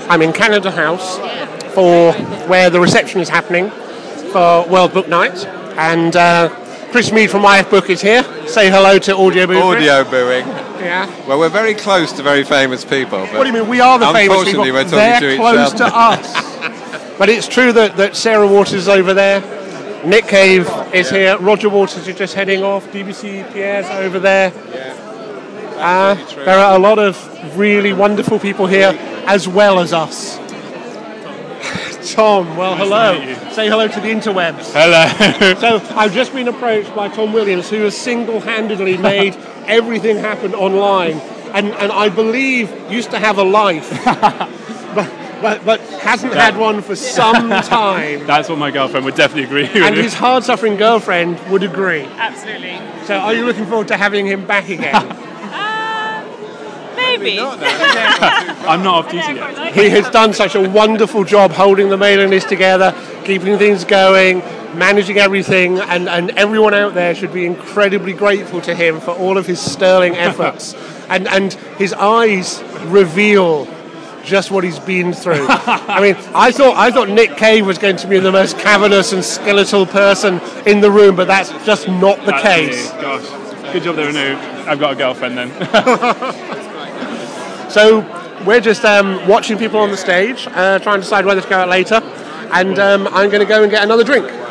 I'm in Canada House for where the reception is happening for World Book Night, and Chris Mead from YF Book is here. Say hello to Audio Booing. Audio Booing. Yeah. Well, we're very close to very famous people. But what do you mean? We are the famous people. Unfortunately, we're talking They're to each close other. to us. But it's true that Sarah Waters is over there. Nick Cave is here. Roger Waters is just heading off. DBC Pierre's over there. There are a lot of really wonderful people here, as well as us. Tom, well, hello. Say hello to the interwebs. Hello. So I've just been approached by Tom Williams, who has single-handedly made everything happen online, and I believe used to have a life, but hasn't had one for some time. That's what my girlfriend would definitely agree with. And his hard-suffering girlfriend would agree. Absolutely. So are you looking forward to having him back again? Maybe. I'm not off duty yet. He has done such a wonderful job holding the mailing list together, keeping things going, managing everything, and everyone out there should be incredibly grateful to him for all of his sterling efforts. and his eyes reveal just what he's been through. I mean, I thought Nick Cave was going to be the most cavernous and skeletal person in the room, but that's just not the case. Gosh, good job there, Anu. I've got a girlfriend then. So we're just watching people on the stage, trying to decide whether to go out later, and I'm going to go and get another drink.